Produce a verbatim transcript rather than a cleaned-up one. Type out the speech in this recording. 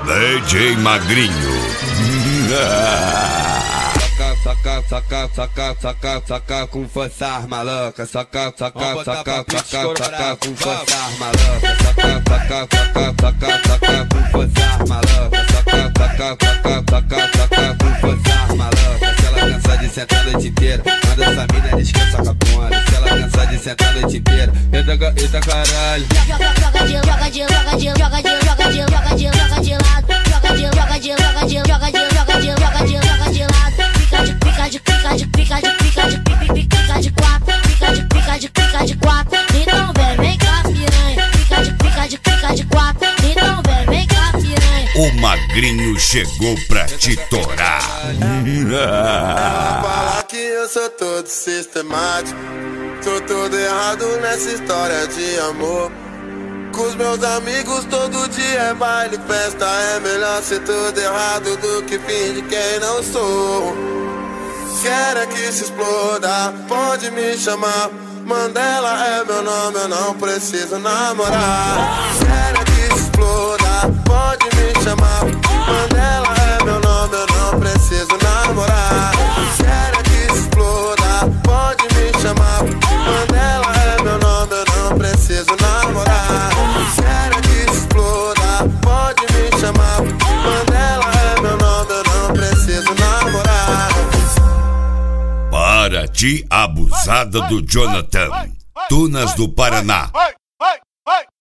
D J Magrinho. Saca, saca, saca, saca, saca com força maluca. Saca, saca, saca, saca, saca com força maluca. Saca, saca, saca, saca, saca com força maluca. Saca, saca, saca, saca, saca com força maluca. Se ela cansa de sentar a noite inteira, manda essa mina descansa com a bunda. Se ela cansa de sentar a noite inteira, eita, eita caralho. Joga de, joga de, joga de, joga de, joga de, joga de, joga de lado. Joga de, joga de, joga de, joga de, joga de, joga de, joga de lado. Fica de, fica de, fica de, fica de, fica de, fica de, fica de quatro. Fica de, fica de, fica de quatro. Então vem, vem cá, piranha. Fica de, fica de, fica de quatro. Então vem, vem cá, piranha. O Magrinho chegou pra te torar. Ela fala que eu sou todo sistemático, tô todo errado nessa história de amor. Com os meus amigos todo dia é baile, festa. É melhor ser tudo errado do que fingir quem não sou. Quero é que se exploda, pode me chamar. Mandela é meu nome, eu não preciso namorar. Quero é que se exploda, pode me chamar. Mandela é meu nome, eu não preciso namorar. Quero é que se exploda, pode me chamar. Mandela é meu nome, eu não preciso namorar. Quero é que se exploda, pode me chamar. Mandela é meu nome, eu não preciso namorar. Paraty abusada do Jonathan, Tunas do Paraná.